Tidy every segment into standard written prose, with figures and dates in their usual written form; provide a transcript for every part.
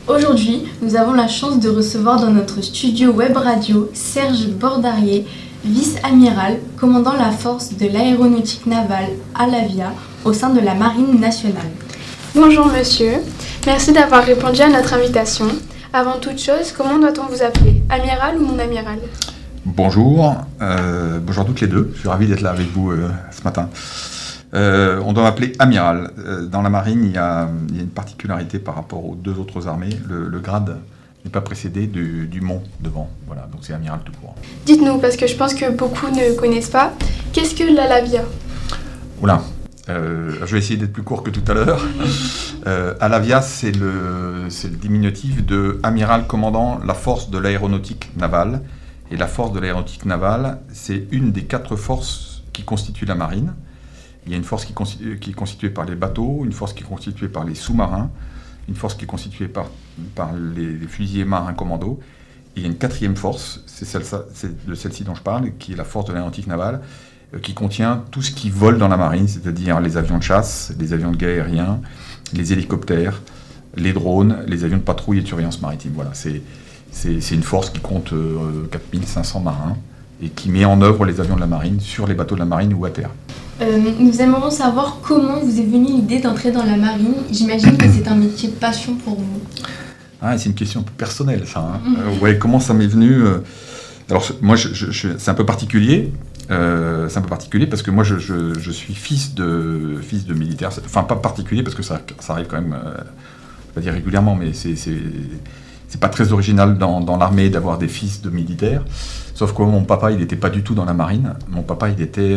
Aujourd'hui, nous avons la chance de recevoir dans notre studio web radio Serge Bordarier, vice-amiral, commandant la force de l'aéronautique navale Alavia au sein de la Marine nationale. Bonjour monsieur, merci d'avoir répondu à notre invitation. Avant toute chose, comment doit-on vous appeler, amiral ou mon amiral ? Bonjour, bonjour à toutes les deux, je suis ravi d'être là avec vous ce matin. On doit m'appeler amiral. Dans la marine, il y a une particularité par rapport aux deux autres armées. Le grade n'est pas précédé du mont devant. Voilà, donc c'est amiral tout court. Dites-nous, parce que je pense que beaucoup ne connaissent pas, qu'est-ce que l'Alavia ? Oula, je vais essayer d'être plus court que tout à l'heure. Alavia, c'est le diminutif de amiral commandant la force de l'aéronautique navale. Et la force de l'aéronautique navale, c'est une des 4 forces qui constituent la marine. Il y a une force qui est constituée par les bateaux, une force qui est constituée par les sous-marins, une force qui est constituée par les fusiliers marins commando. Et il y a une 4e force, c'est de celle-ci dont je parle, qui est la force de l'aéronautique navale, qui contient tout ce qui vole dans la marine, c'est-à-dire les avions de chasse, les avions de guerre aériens, les hélicoptères, les drones, les avions de patrouille et de surveillance maritime. Voilà, c'est une force qui compte 4500 marins et qui met en œuvre les avions de la marine sur les bateaux de la marine ou à terre. Nous aimerions savoir comment vous est venue l'idée d'entrer dans la marine. J'imagine que c'est un métier de passion pour vous. Ah, c'est une question un peu personnelle, ça. Ouais, comment ça m'est venu Alors, moi, c'est un peu particulier. C'est un peu particulier parce que moi, je suis fils de militaire. Enfin, pas particulier parce que ça arrive quand même, je vais pas dire régulièrement, mais c'est pas très original dans l'armée d'avoir des fils de militaires. Sauf que mon papa, il n'était pas du tout dans la marine. Mon papa, il était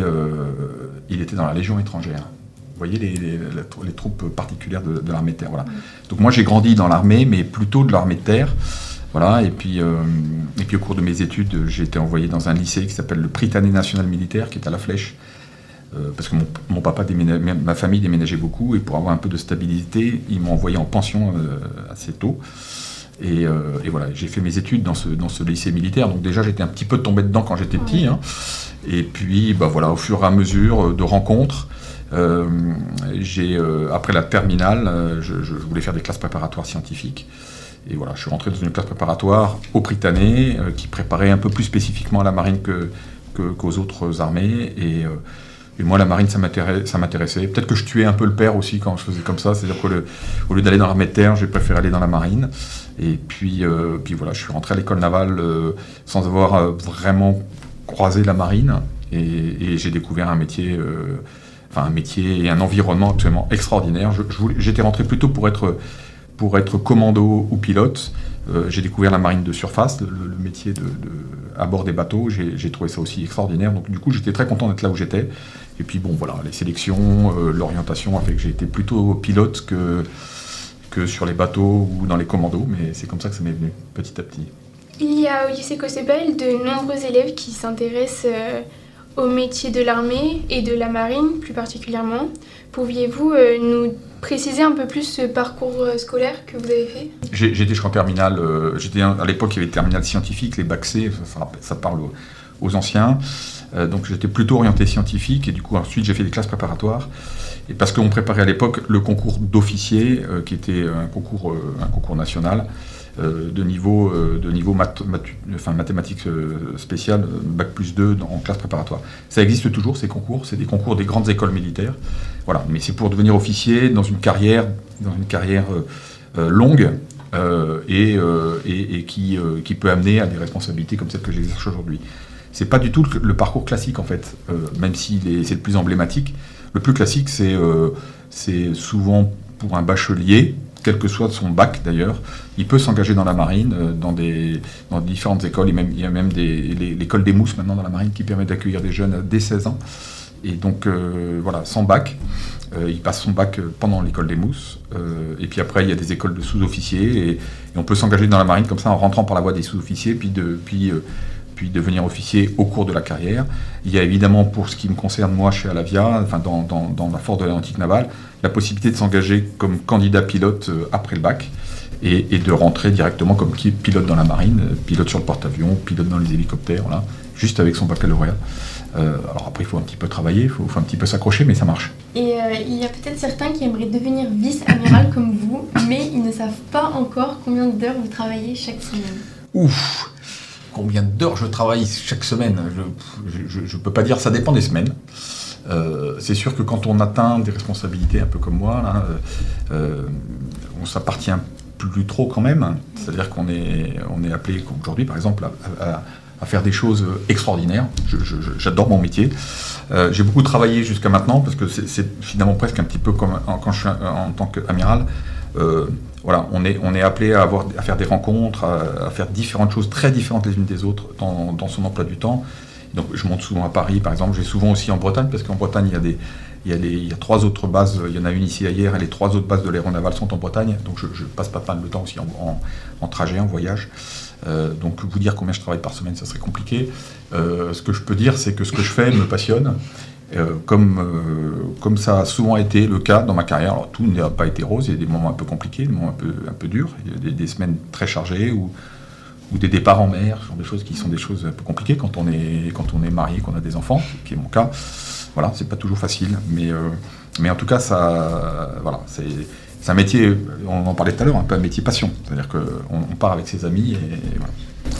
dans la Légion étrangère. Vous voyez les troupes particulières de l'armée de terre. Voilà. Donc moi, j'ai grandi dans l'armée, mais plutôt de l'armée de terre. Voilà. Et puis au cours de mes études, j'ai été envoyé dans un lycée qui s'appelle le Prytanée National Militaire, qui est à La Flèche. Parce que mon papa ma famille déménageait beaucoup, et pour avoir un peu de stabilité, ils m'ont envoyé en pension assez tôt. Et voilà, j'ai fait mes études dans ce lycée militaire, donc déjà j'étais un petit peu tombé dedans quand j'étais petit. Hein. Et puis voilà, au fur et à mesure de rencontres, après la terminale, je voulais faire des classes préparatoires scientifiques. Et voilà, je suis rentré dans une classe préparatoire au Prytanée, qui préparait un peu plus spécifiquement à la marine qu'aux autres armées. Et moi, la marine, ça m'intéressait. Peut-être que je tuais un peu le père aussi quand je faisais comme ça. C'est-à-dire qu'au lieu d'aller dans l'armée de terre, j'ai préféré aller dans la marine. Et puis voilà, je suis rentré à l'école navale sans avoir vraiment croisé la marine. Et j'ai découvert un métier et un environnement absolument extraordinaire. J'étais rentré plutôt pour être commando ou pilote. J'ai découvert la marine de surface, le métier à bord des bateaux. J'ai trouvé ça aussi extraordinaire. Donc du coup, j'étais très content d'être là où j'étais. Et puis bon, voilà, les sélections, l'orientation a fait que j'ai été plutôt pilote que sur les bateaux ou dans les commandos. Mais c'est comme ça que ça m'est venu, petit à petit. Il y a au lycée Cossebel de nombreux élèves qui s'intéressent au métier de l'armée et de la marine plus particulièrement. Pourriez-vous nous préciser un peu plus ce parcours scolaire que vous avez fait ? J'étais jusqu'en terminale. À l'époque, il y avait le terminal scientifique, les bacs C, ça parle aux anciens. Donc j'étais plutôt orienté scientifique, et du coup ensuite j'ai fait des classes préparatoires. Et parce qu'on préparait à l'époque le concours d'officier, qui était un concours national de niveau mathématiques spéciales, bac plus 2 en classe préparatoire. Ça existe toujours, ces concours, c'est des concours des grandes écoles militaires. Voilà, mais c'est pour devenir officier dans une carrière longue et qui peut amener à des responsabilités comme celles que j'exerce aujourd'hui. C'est pas du tout le parcours classique en fait, même si c'est le plus emblématique. Le plus classique, c'est souvent pour un bachelier, quel que soit son bac d'ailleurs, il peut s'engager dans la marine, dans différentes écoles. Il y a même l'école des mousses maintenant dans la marine qui permet d'accueillir des jeunes dès 16 ans. Et donc voilà, sans bac, il passe son bac pendant l'école des mousses. Et puis après, il y a des écoles de sous-officiers et on peut s'engager dans la marine comme ça en rentrant par la voie des sous-officiers, puis devenir officier au cours de la carrière. Il y a évidemment, pour ce qui me concerne moi chez Alavia, dans la force de l'aéronautique navale, la possibilité de s'engager comme candidat pilote après le bac et de rentrer directement comme pilote dans la marine, pilote sur le porte-avions, pilote dans les hélicoptères, voilà, juste avec son baccalauréat. Alors après, il faut un petit peu travailler, il faut un petit peu s'accrocher, mais ça marche. Et il y a peut-être certains qui aimeraient devenir vice-amiral comme vous, mais ils ne savent pas encore combien d'heures vous travaillez chaque semaine. Ouf! Combien d'heures je travaille chaque semaine? Je peux pas dire, ça dépend des semaines. C'est sûr que quand on atteint des responsabilités un peu comme moi, là, on s'appartient plus trop quand même. C'est-à-dire qu'on est appelé, comme aujourd'hui par exemple, à faire des choses extraordinaires. J'adore mon métier. J'ai beaucoup travaillé jusqu'à maintenant parce que c'est finalement presque un petit peu comme quand je suis en tant qu'amiral. Voilà, on est appelé à faire des rencontres, à faire différentes choses très différentes les unes des autres dans son emploi du temps. Donc je monte souvent à Paris, par exemple. J'ai souvent aussi en Bretagne, parce qu'en Bretagne, il y a 3 autres bases. Il y en a une ici hier, et les 3 autres bases de l'aéronaval sont en Bretagne. Donc je passe pas mal de temps aussi en trajet, en voyage. Donc vous dire combien je travaille par semaine, ça serait compliqué. Ce que je peux dire, c'est que ce que je fais me passionne. Comme ça a souvent été le cas dans ma carrière. Alors tout n'a pas été rose, il y a des moments un peu compliqués, des moments un peu durs, il y a des semaines très chargées ou des départs en mer, ce genre de choses qui sont des choses un peu compliquées quand on est marié, qu'on a des enfants, ce qui est mon cas. Voilà, c'est pas toujours facile, mais en tout cas, voilà, c'est un métier, on en parlait tout à l'heure, un peu un métier passion. C'est-à-dire qu'on part avec ses amis et voilà.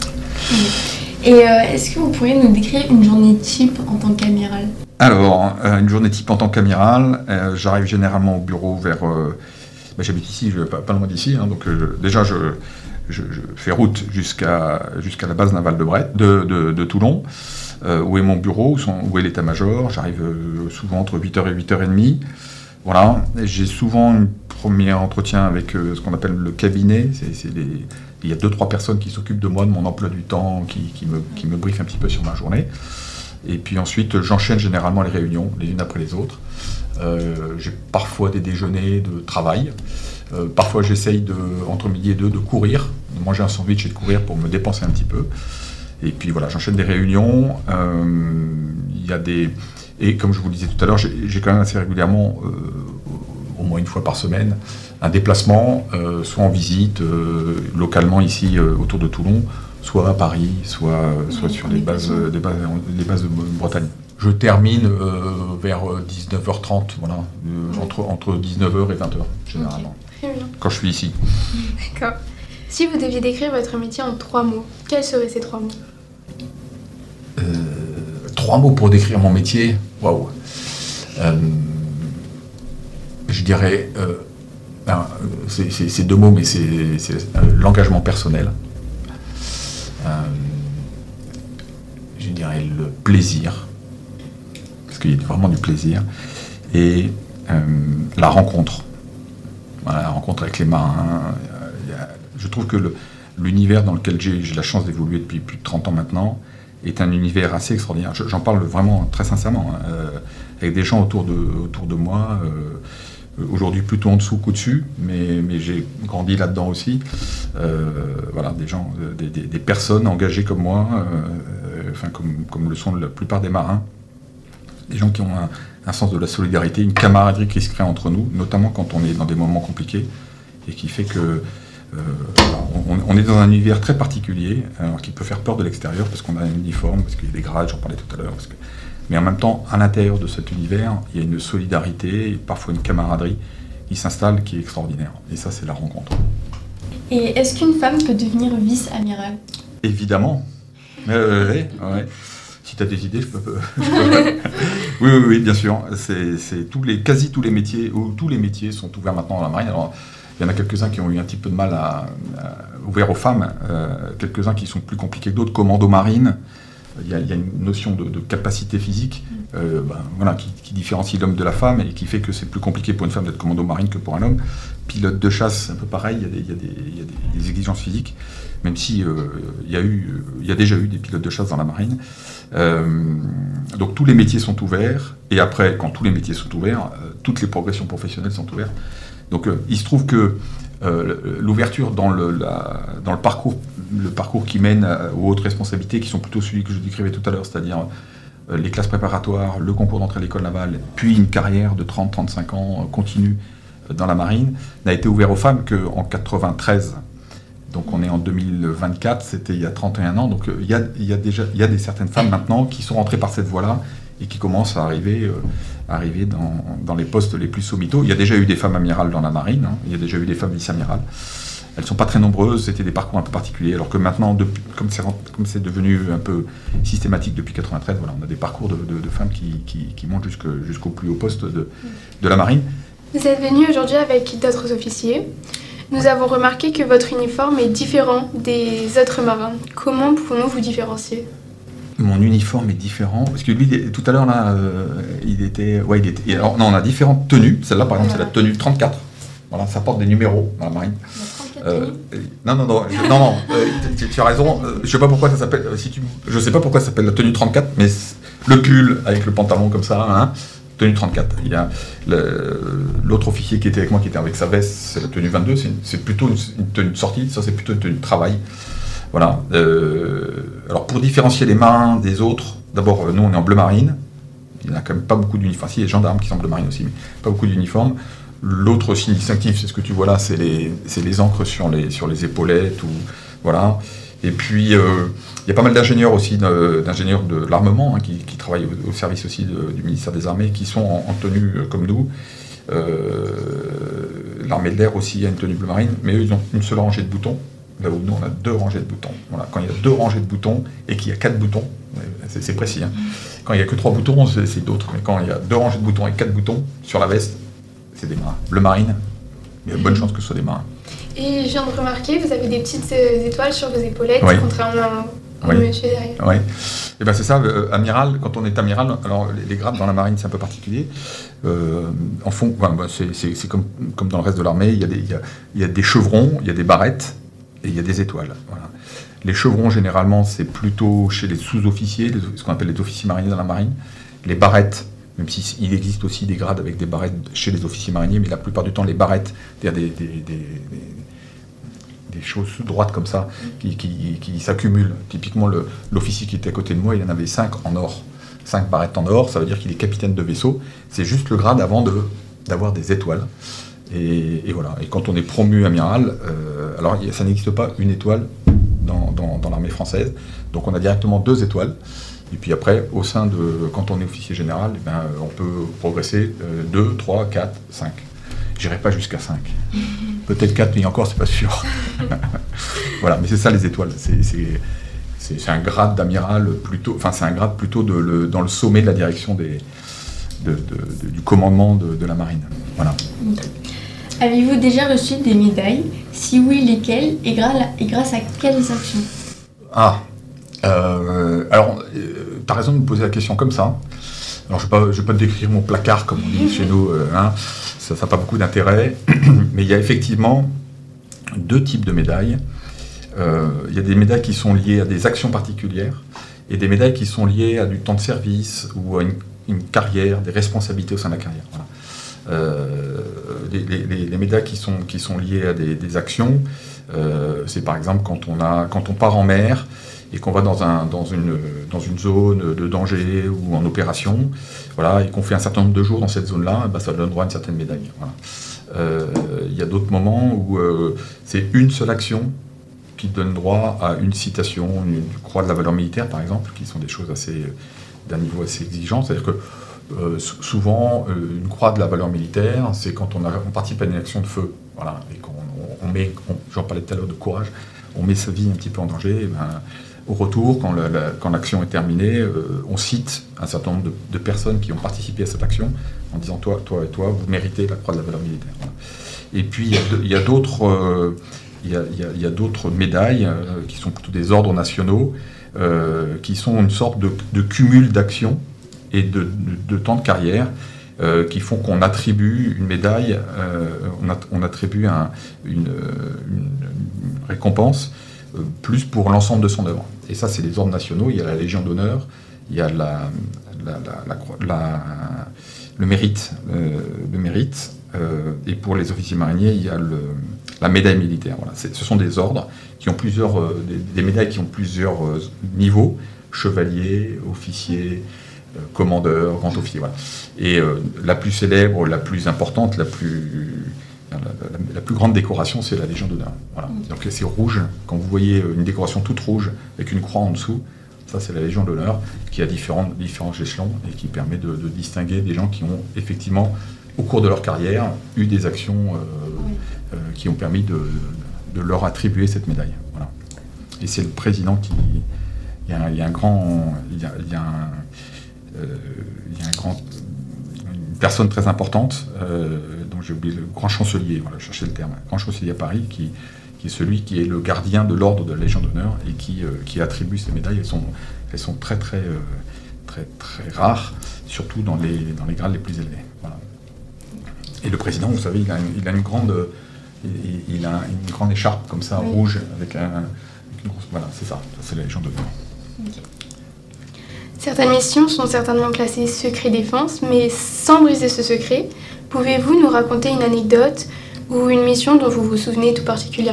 Et est-ce que vous pourriez nous décrire une journée type en tant qu'amiral ? Alors, une journée type en tant qu'amiral, j'arrive généralement au bureau vers... j'habite ici, pas loin d'ici, hein, donc déjà je fais route jusqu'à la base navale de Toulon, où est mon bureau, où est l'état-major. J'arrive souvent entre 8h et 8h30. Voilà, j'ai souvent un premier entretien avec ce qu'on appelle le cabinet. Il y a 2-3 personnes qui s'occupent de moi, de mon emploi du temps, qui me briefent un petit peu sur ma journée. Et puis ensuite, j'enchaîne généralement les réunions, les unes après les autres. J'ai parfois des déjeuners de travail. Parfois, j'essaye, entre midi et 2, de courir, de manger un sandwich et de courir pour me dépenser un petit peu. Et puis voilà, j'enchaîne des réunions. Et comme je vous le disais tout à l'heure, j'ai quand même assez régulièrement, au moins une fois par semaine, un déplacement, soit en visite, localement ici autour de Toulon, soit à Paris, soit sur les bases de Bretagne. Je termine vers 19h30, voilà, entre 19h et 20h, généralement, Très bien. quand je suis ici. D'accord. Si vous deviez décrire votre métier en 3 mots, quels seraient ces 3 mots ? 3 mots pour décrire mon métier, waouh. Je dirais, c'est 2 mots, mais c'est l'engagement personnel. Je dirais le plaisir, parce qu'il y a vraiment du plaisir, et la rencontre. Voilà, la rencontre avec les marins. Je trouve que l'univers dans lequel j'ai la chance d'évoluer depuis plus de 30 ans maintenant est un univers assez extraordinaire. J'en parle vraiment très sincèrement, avec des gens autour de moi, aujourd'hui plutôt en dessous qu'au-dessus, mais j'ai grandi là-dedans aussi. Voilà, des gens, des personnes engagées comme moi, comme le sont la plupart des marins, des gens qui ont un sens de la solidarité, une camaraderie qui se crée entre nous, notamment quand on est dans des moments compliqués, et qui fait que on est dans un univers très particulier, qui peut faire peur de l'extérieur parce qu'on a un uniforme, parce qu'il y a des grades, j'en parlais tout à l'heure. Mais en même temps, à l'intérieur de cet univers, il y a une solidarité, et parfois une camaraderie qui s'installe, qui est extraordinaire. Et ça, c'est la rencontre. Et est-ce qu'une femme peut devenir vice-amiral ? Évidemment. Ouais. Si tu as des idées, je peux. Oui, bien sûr. Quasi tous les métiers, ou tous les métiers sont ouverts maintenant dans la marine. Alors, il y en a quelques-uns qui ont eu un petit peu de mal ouvert aux femmes, quelques-uns qui sont plus compliqués que d'autres. Commando marine, il y a une notion de capacité physique qui différencie l'homme de la femme et qui fait que c'est plus compliqué pour une femme d'être commando marine que pour un homme. Pilote de chasse, c'est un peu pareil, il y a des exigences physiques, même si il y a déjà eu des pilotes de chasse dans la marine. Donc tous les métiers sont ouverts, et après, quand tous les métiers sont ouverts, toutes les progressions professionnelles sont ouvertes. Donc il se trouve que l'ouverture dans le parcours qui mène aux hautes responsabilités, qui sont plutôt celui que je décrivais tout à l'heure, c'est-à-dire les classes préparatoires, le concours d'entrée à l'école navale, puis une carrière de 30-35 ans continue dans la marine, n'a été ouvert aux femmes qu'en 93. Donc on est en 2024, c'était il y a 31 ans, donc il y a certaines femmes maintenant qui sont rentrées par cette voie-là et qui commencent à arriver arriver dans les postes les plus sommitaux. Il y a déjà eu des femmes amirales dans la marine, hein, il y a déjà eu des femmes vice-amirales. Elles ne sont pas très nombreuses, c'était des parcours un peu particuliers, alors que maintenant, comme c'est devenu un peu systématique depuis 1993, voilà, on a des parcours de femmes qui montent jusqu'au plus haut poste de la marine. Vous êtes venu aujourd'hui avec d'autres officiers. Nous avons remarqué que votre uniforme est différent des autres marins. Comment pouvons-nous vous différencier ? Mon uniforme est différent, parce que lui, tout à l'heure, là, il était... Alors, non, on a différentes tenues. Celle-là, par exemple, c'est la tenue 34. Voilà, ça porte des numéros dans la marine. Non, tu as raison. Je sais pas pourquoi ça s'appelle. Je sais pas pourquoi ça s'appelle la tenue 34, mais le pull avec le pantalon comme ça, hein, tenue 34. Il y a l'autre officier qui était avec moi, qui était avec sa veste, c'est la tenue 22. C'est plutôt une tenue de sortie. Ça, c'est plutôt une tenue de travail. Voilà. Alors pour différencier les marins des autres, d'abord, nous on est en bleu marine. Il n'y a quand même pas beaucoup d'uniformes. Enfin, si, il y a les gendarmes qui sont en bleu marine aussi, mais pas beaucoup d'uniformes. L'autre signe distinctif, c'est ce que tu vois là, c'est les encres sur les épaulettes. Voilà. Et puis, il y a pas mal d'ingénieurs aussi, d'ingénieurs de l'armement, hein, qui travaillent au service aussi du ministère des Armées, qui sont en tenue comme nous. L'armée de l'air aussi a une tenue bleu marine, mais eux, ils ont une seule rangée de boutons. Là où nous, on a 2 rangées de boutons. Voilà. Quand il y a 2 rangées de boutons et qu'il y a 4 boutons, c'est précis. Hein. Quand il n'y a que 3 boutons, c'est d'autres. Mais quand il y a 2 rangées de boutons et 4 boutons sur la veste, c'est des marins. Bleu marine, il y a bonne chance que ce soit des marins. Et je viens de remarquer, vous avez des petites étoiles sur vos épaulettes, oui. Contrairement au monsieur derrière. Oui, et ben c'est ça, amiral, quand on est amiral, alors les grades dans la marine c'est un peu particulier. C'est comme dans le reste de l'armée, il y a des chevrons, il y a des barrettes et il y a des étoiles. Voilà. Les chevrons, généralement, c'est plutôt chez les sous-officiers, ce qu'on appelle les officiers mariniers dans la marine. Les barrettes, même s'il existe aussi des grades avec des barrettes chez les officiers mariniers, mais la plupart du temps, les barrettes, c'est-à-dire des choses droites comme ça, qui s'accumulent. Typiquement, l'officier qui était à côté de moi, il en avait 5 en or. 5 barrettes en or, ça veut dire qu'il est capitaine de vaisseau. C'est juste le grade avant d'avoir des étoiles. Et voilà. Et quand on est promu amiral, alors ça n'existe pas une étoile dans l'armée française. Donc on a directement 2 étoiles. Et puis après, quand on est officier général, on peut progresser 2, 3, 4, 5. J'irai pas jusqu'à 5. Peut-être 4, mais encore, c'est pas sûr. Voilà, mais c'est ça les étoiles. C'est un grade d'amiral plutôt... Enfin, c'est un grade plutôt dans le sommet de la direction du commandement de la marine. Voilà. Avez-vous déjà reçu des médailles ? Si oui, lesquelles ? Et grâce à quelles actions ? Alors, tu as raison de me poser la question comme ça. Alors, je ne vais pas te décrire mon placard, comme on dit chez nous. Ça n'a pas beaucoup d'intérêt. Mais il y a effectivement 2 types de médailles. Il y a des médailles qui sont liées à des actions particulières et des médailles qui sont liées à du temps de service ou à une carrière, des responsabilités au sein de la carrière. Voilà. Les médailles qui sont liées à des actions, c'est par exemple quand on part en mer et qu'on va dans une zone de danger ou en opération, voilà, et qu'on fait un certain nombre de jours dans cette zone-là, ça donne droit à une certaine médaille. Voilà. Il y a d'autres moments où c'est une seule action qui donne droit à une citation, une croix de la valeur militaire par exemple, qui sont des choses d'un niveau assez exigeant. C'est-à-dire que souvent, une croix de la valeur militaire, c'est quand on participe à une action de feu, voilà, et qu'on met, j'en parlais tout à l'heure de courage, on met sa vie un petit peu en danger. Au retour, quand l'action est terminée, on cite un certain nombre de personnes qui ont participé à cette action en disant toi et toi, vous méritez la croix de la valeur militaire. Voilà. Et puis il y a d'autres médailles qui sont plutôt des ordres nationaux, qui sont une sorte de cumul d'actions et de temps de carrière qui font qu'on attribue une médaille, on attribue une récompense plus pour l'ensemble de son œuvre. Et ça, c'est les ordres nationaux. Il y a la Légion d'honneur, il y a le mérite. Et pour les officiers mariniers, il y a la médaille militaire. Voilà. Ce sont des ordres qui ont des médailles qui ont plusieurs niveaux, chevalier, officier, commandeur, grand officier. Voilà. Et la plus célèbre, la plus importante, la plus grande décoration, c'est la Légion d'honneur. Voilà. Donc c'est rouge. Quand vous voyez une décoration toute rouge avec une croix en dessous, Ça, c'est la Légion d'honneur qui a différents échelons et qui permet de distinguer des gens qui ont effectivement, au cours de leur carrière, eu des actions qui ont permis de leur attribuer cette médaille. Voilà. Et c'est le président qui... Il y a une personne très importante, dont j'ai oublié le grand chancelier, voilà, je cherchais le terme, grand chancelier à Paris, qui est celui qui est le gardien de l'ordre de la Légion d'honneur et qui attribue ces médailles. Elles sont très rares, surtout dans les grades les plus élevés. Voilà. Et le président, vous savez, il a une grande écharpe comme ça, rouge, avec une grosse... Voilà, c'est ça, c'est la Légion d'honneur. Okay. Certaines missions sont certainement classées secret défense, mais sans briser ce secret, pouvez-vous nous raconter une anecdote ou une mission dont vous vous souvenez tout particulièrement ?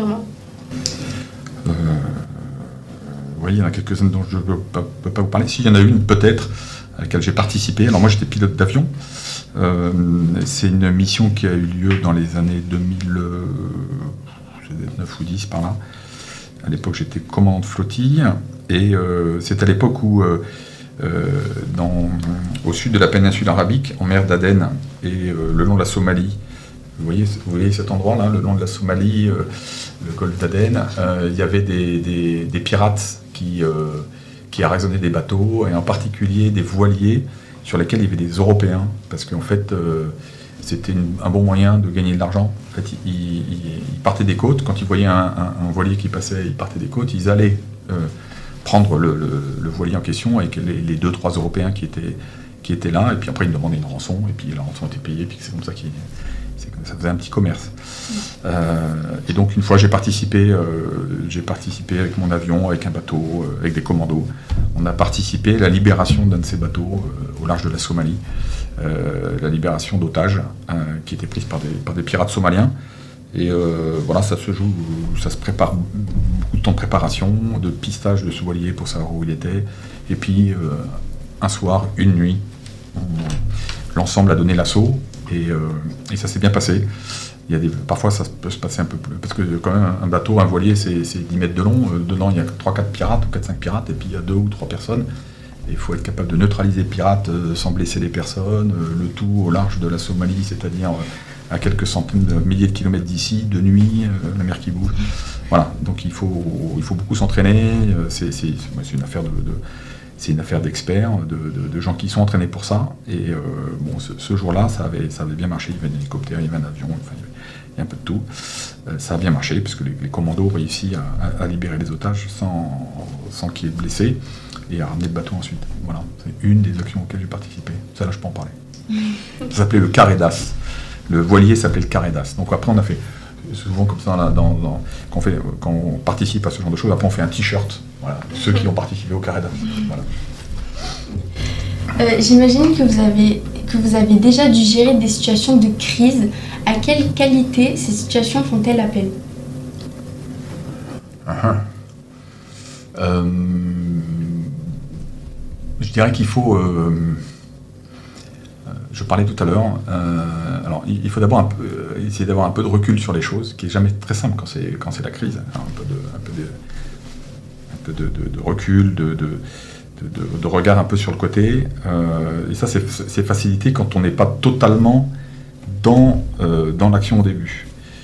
Oui, il y en a quelques-unes dont je ne peux pas vous parler. Si, il y en a une peut-être à laquelle j'ai participé. Alors moi, j'étais pilote d'avion. C'est une mission qui a eu lieu dans les années 2009 ou 10 par là. À l'époque, j'étais commandant de flottille et c'est à l'époque où, au sud de la péninsule arabique, en mer d'Aden et le long de la Somalie, vous voyez cet endroit-là, le long de la Somalie, le golfe d'Aden, il y avait des pirates qui arraisonnaient des bateaux, et en particulier des voiliers sur lesquels il y avait des Européens, parce qu'en fait, c'était un bon moyen de gagner de l'argent. En fait, ils partaient des côtes, quand ils voyaient un voilier qui passait, ils partaient des côtes, ils allaient prendre le voilier en question avec les 2-3 Européens qui étaient là, et puis après ils demandaient une rançon, et puis la rançon était payée, et puis c'est comme ça ça faisait un petit commerce. Et donc une fois j'ai participé avec mon avion, avec un bateau, avec des commandos. On a participé à la libération d'un de ces bateaux au large de la Somalie, la libération d'otages qui étaient prises par des pirates somaliens. Et voilà, ça se prépare, beaucoup de temps de préparation, de pistage de ce voilier pour savoir où il était. Et puis un soir, une nuit, l'ensemble a donné l'assaut. Et ça s'est bien passé. Parfois ça peut se passer un peu plus, parce que quand même un bateau, un voilier, c'est 10 mètres de long. Dedans il y a 3-4 pirates ou 4-5 pirates, et puis il y a 2 ou 3 personnes. Et il faut être capable de neutraliser les pirates sans blesser les personnes, le tout au large de la Somalie, c'est-à-dire à quelques centaines de milliers de kilomètres d'ici, de nuit, la mer qui bouge. Voilà, donc il faut beaucoup s'entraîner. C'est une affaire c'est une affaire d'experts, de gens qui sont entraînés pour ça. Et ce jour-là, ça avait bien marché. Il y avait un hélicoptère, il y avait un avion, enfin, il y a un peu de tout. Ça a bien marché, puisque les commandos ont réussi à libérer les otages sans qu'il y ait de blessés, et à ramener le bateau ensuite. Voilà, c'est une des actions auxquelles j'ai participé. Ça, là, je peux en parler. Ça s'appelait le Caredas. Le voilier s'appelait le Caredas. Donc après, on a fait souvent comme ça, là, quand on participe à ce genre de choses, après on fait un t-shirt. Voilà, ceux qui ont participé au Caredas. Voilà. J'imagine que vous avez déjà dû gérer des situations de crise. À quelle qualité ces situations font-elles appel ? Je dirais qu'il faut... je parlais tout à l'heure. Alors, il faut d'abord essayer d'avoir un peu de recul sur les choses, qui n'est jamais très simple quand c'est la crise. Alors, un peu de recul, de regard un peu sur le côté. Et ça, c'est facilité quand on n'est pas totalement dans l'action au début.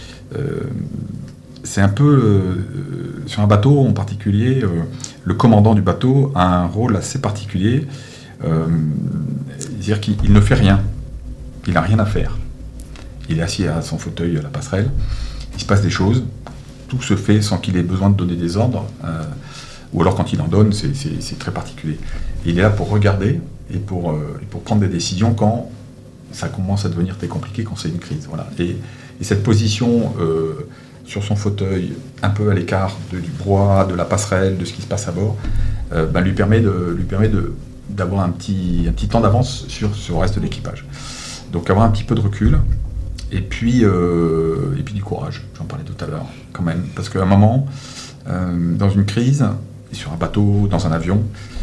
C'est un peu... sur un bateau en particulier, le commandant du bateau a un rôle assez particulier. C'est-à-dire qu'il ne fait rien. Il n'a rien à faire. Il est assis à son fauteuil à la passerelle. Il se passe des choses. Tout se fait sans qu'il ait besoin de donner des ordres. Ou alors quand il en donne, c'est très particulier. Il est là pour regarder et pour prendre des décisions quand ça commence à devenir très compliqué, quand c'est une crise. Voilà. Et cette position sur son fauteuil, un peu à l'écart du brouhaha, de la passerelle, de ce qui se passe à bord, lui permet d'avoir un petit temps d'avance sur le reste de l'équipage. Donc avoir un petit peu de recul, et puis du courage, j'en parlais tout à l'heure, quand même. Parce qu'à un moment, dans une crise, sur un bateau, dans un avion,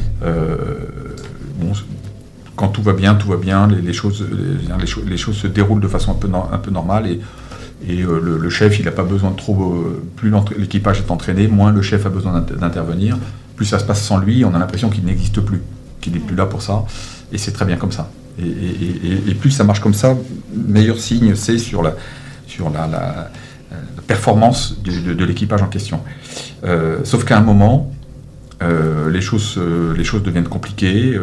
quand tout va bien, les choses se déroulent de façon un peu normale, et le chef, il n'a pas besoin de trop... plus l'équipage est entraîné, moins le chef a besoin d'intervenir. plus ça se passe sans lui, on a l'impression qu'il n'existe plus, qu'il n'est plus là pour ça, et c'est très bien comme ça. Et plus ça marche comme ça, meilleur signe c'est sur la performance de l'équipage en question. Sauf qu'à un moment, les choses deviennent compliquées.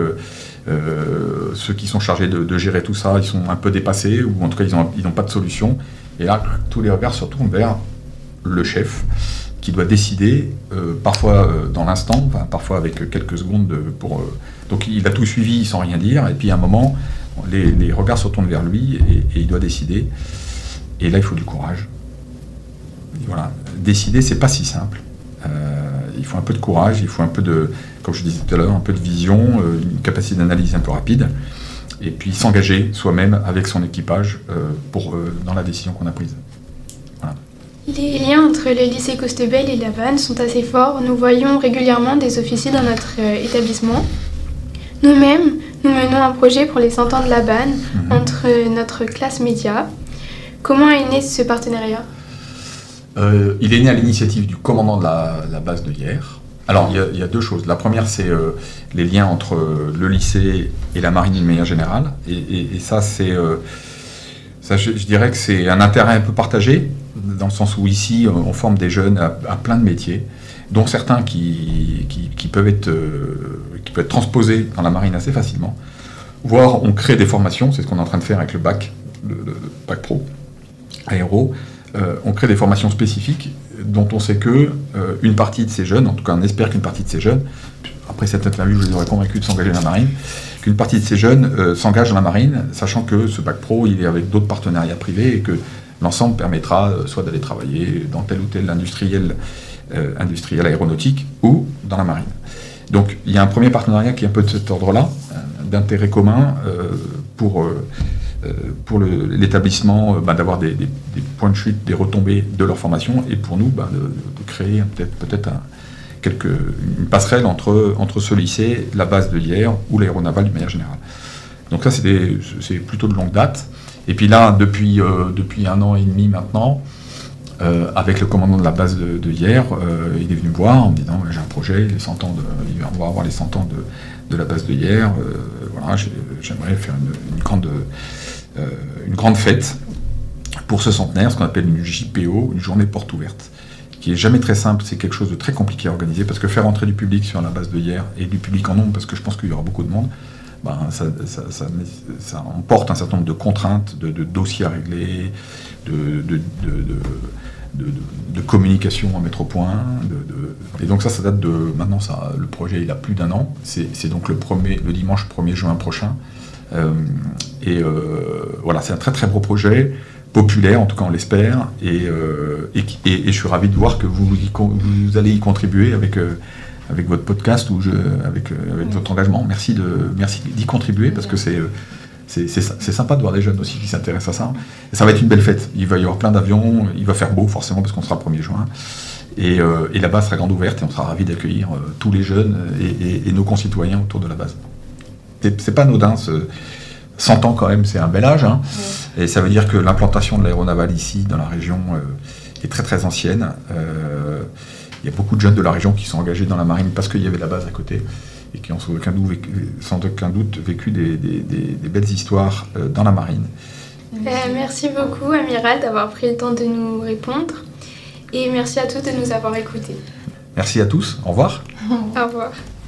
Ceux qui sont chargés de gérer tout ça, ils sont un peu dépassés, ou en tout cas ils n'ont pas de solution. Et là, tous les regards se tournent vers le chef, qui doit décider, parfois dans l'instant, enfin, parfois avec quelques secondes donc il a tout suivi sans rien dire, et puis à un moment, les regards se tournent vers lui, et il doit décider. Et là, il faut du courage. Et voilà. Décider, c'est pas si simple. Il faut un peu de courage, il faut un peu de, comme je disais tout à l'heure, un peu de vision, une capacité d'analyse un peu rapide, et puis s'engager soi-même avec son équipage dans la décision qu'on a prise. Voilà. Les liens entre le lycée Costebelle et la Vanne sont assez forts. Nous voyons régulièrement des officiers dans notre établissement. Nous-mêmes, nous menons un projet pour les 100 ans de la Vanne entre notre classe média. Comment est né ce partenariat ? Il est né à l'initiative du commandant de la base de Hyères. Alors, il y a deux choses. La première, c'est les liens entre le lycée et la marine d'une manière générale. Et ça, je dirais que c'est un intérêt un peu partagé, dans le sens où ici, on forme des jeunes à plein de métiers, dont certains qui peuvent être transposés dans la marine assez facilement. Voire, on crée des formations, c'est ce qu'on est en train de faire avec le bac pro, aéro. On crée des formations spécifiques dont on sait que une partie de ces jeunes, en tout cas on espère qu'une partie de ces jeunes, après cette interview je les aurais convaincus de s'engager dans la marine, qu'une partie de ces jeunes s'engagent dans la marine, sachant que ce bac pro il est avec d'autres partenariats privés et que l'ensemble permettra soit d'aller travailler dans tel ou tel industriel aéronautique ou dans la marine. Donc il y a un premier partenariat qui est un peu de cet ordre-là, d'intérêt commun pour l'établissement d'avoir des points de chute, des retombées de leur formation, et pour nous de créer peut-être une passerelle entre ce lycée, la base de Hyères ou l'aéronaval d'une manière générale. Donc ça c'est plutôt de longue date. Et puis là, depuis 1 an et demi maintenant, avec le commandant de la base de Hyères, il est venu me voir en me disant j'ai un projet, on va avoir les 100 ans de la base de Hyères, voilà, j'aimerais faire une grande fête pour ce centenaire, ce qu'on appelle une JPO, une journée porte ouverte, qui est jamais très simple, c'est quelque chose de très compliqué à organiser, parce que faire entrer du public sur la base de Hyères, et du public en nombre, parce que je pense qu'il y aura beaucoup de monde, ça emporte un certain nombre de contraintes, de dossiers à régler, de communication à mettre au point. Et donc ça date de... Maintenant, le projet il a plus d'1 an. C'est donc le dimanche 1er juin prochain. Voilà, c'est un très très beau projet, populaire, en tout cas on l'espère. Et je suis ravi de voir que vous allez y contribuer avec votre podcast ou avec votre engagement. Merci d'y contribuer, parce que c'est sympa de voir des jeunes aussi qui s'intéressent à ça. Et ça va être une belle fête. Il va y avoir plein d'avions, il va faire beau forcément parce qu'on sera le 1er juin. Et la base sera grande ouverte et on sera ravis d'accueillir tous les jeunes et nos concitoyens autour de la base. C'est pas anodin, 100 ans quand même, c'est un bel âge. Hein. Et ça veut dire que l'implantation de l'aéronaval ici, dans la région, est très très ancienne. Il y a beaucoup de jeunes de la région qui sont engagés dans la marine parce qu'il y avait la base à côté, et qui ont sans aucun doute vécu des belles histoires dans la marine. Merci beaucoup, Amiral, d'avoir pris le temps de nous répondre. Et merci à tous de nous avoir écoutés. Merci à tous. Au revoir. Au revoir.